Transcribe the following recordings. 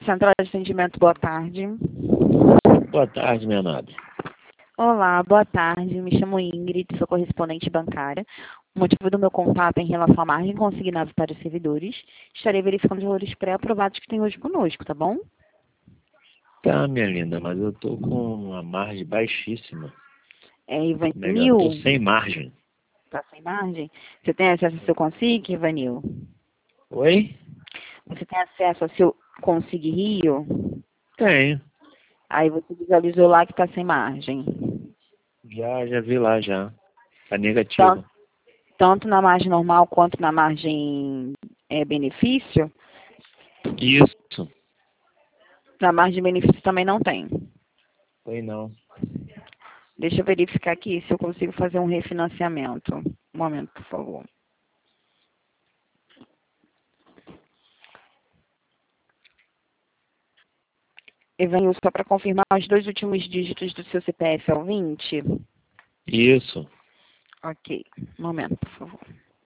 Central de Atendimento, boa tarde. Boa tarde, minha nobre. Olá, boa tarde. Me chamo Ingrid, sou correspondente bancária. O motivo do meu contato é em relação à margem consignável para os servidores. Estarei verificando os valores pré-aprovados que tem hoje conosco, tá bom? Tá, minha linda, mas eu tô com uma margem baixíssima. É Melhor, tô Ivanil, sem margem. tá sem margem? Você tem acesso ao seu Consig, Ivanil? Oi? Você tem acesso ao seu Consig Rio? Tenho. Aí você visualizou lá que está sem margem. Já vi lá já. Tá Tan- negativa. Tanto na margem normal quanto na margem benefício? Isso. Na margem de benefício também não tem. Foi não. Deixa eu verificar aqui se eu consigo fazer um refinanciamento. Um momento, por favor. Evanil, só para confirmar os dois últimos dígitos do seu CPF é o 20? Isso. Ok. Um momento, por favor.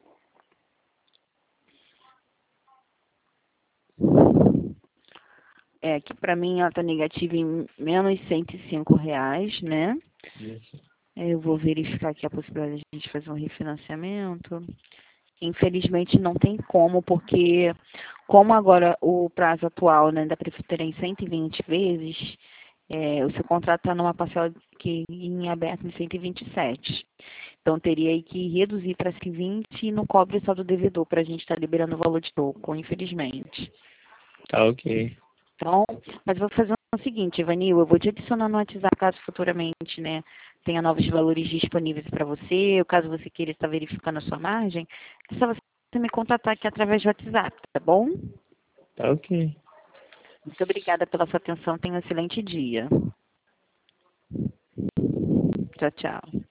Aqui para mim ela está negativa em menos R$ 105, né? Isso. Eu vou verificar aqui a possibilidade de a gente fazer um refinanciamento. Infelizmente não tem como, porque como agora o prazo atual, né, da prefeitura é em 120 vezes, o seu contrato está numa parcela que em aberto em 127. Então teria aí que reduzir para 120 e não cobre só do devedor para a gente estar liberando o valor de toco, infelizmente. Tá ok. Então, mas eu vou fazer o seguinte, Ivanil, eu vou te adicionar no WhatsApp caso futuramente, né, tenha novos valores disponíveis para você, ou caso você queira estar verificando a sua margem, é só você me contatar aqui através do WhatsApp, tá bom? Tá ok. Muito obrigada pela sua atenção, tenha um excelente dia. Tchau, tchau.